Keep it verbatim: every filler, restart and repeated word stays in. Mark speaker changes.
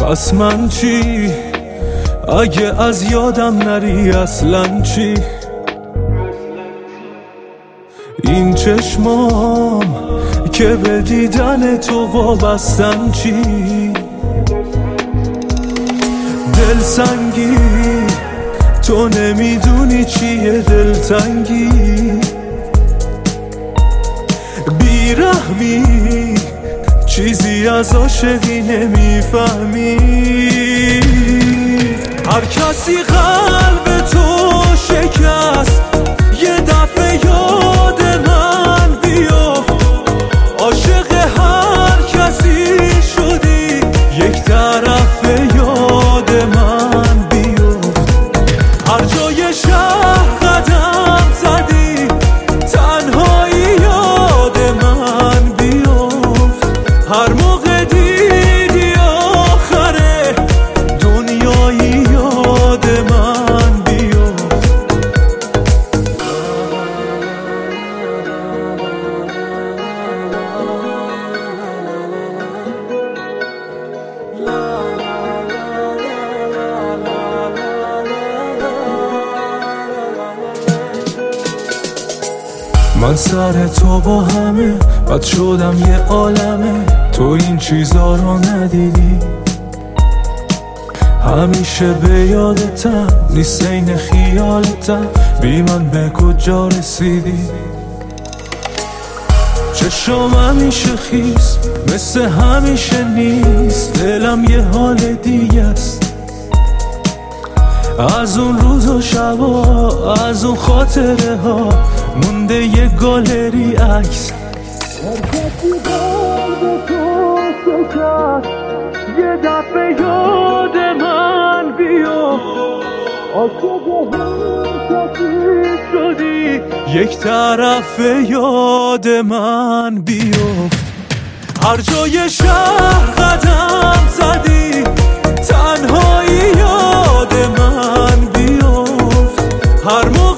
Speaker 1: پس من چی؟ اگه از یادم نری اصلا چی؟ این چشمام که به دیدن تو وابستن چی؟ دلسنگی تو نمیدونی چیه دلتنگی، بیرحمی چیزی از عاشقی نمیفهمی. هر کسی قلب تو شکست یه دفعه یاد من بیفت، عاشق هر کسی شدی یک طرف یاد من بیفت. هر جای شهر قدم زدی تنهایی یاد من بیفت، هر موقع دیدی آخره دنیایی یاد من بیفت. من سر تو با همه بد شدم یه عالمه، تو این چیزا رو ندیدی، همیشه به یادتم نیست این خیالتم، بی من به کجا رسیدی. چشم همیشه خیس مثل همیشه نیست، دلم یه حال دیگه است از اون روز و شبا، از اون خاطره ها مونده یه گالری عکس. هر کسی قلب تو شکست یه دفعه یاد من بیفت، عاشق هر کسی شدی یک طرف یاد من بیفت. هر جای شهر قدم زدی تنهایی یاد من بیفت، هر موقع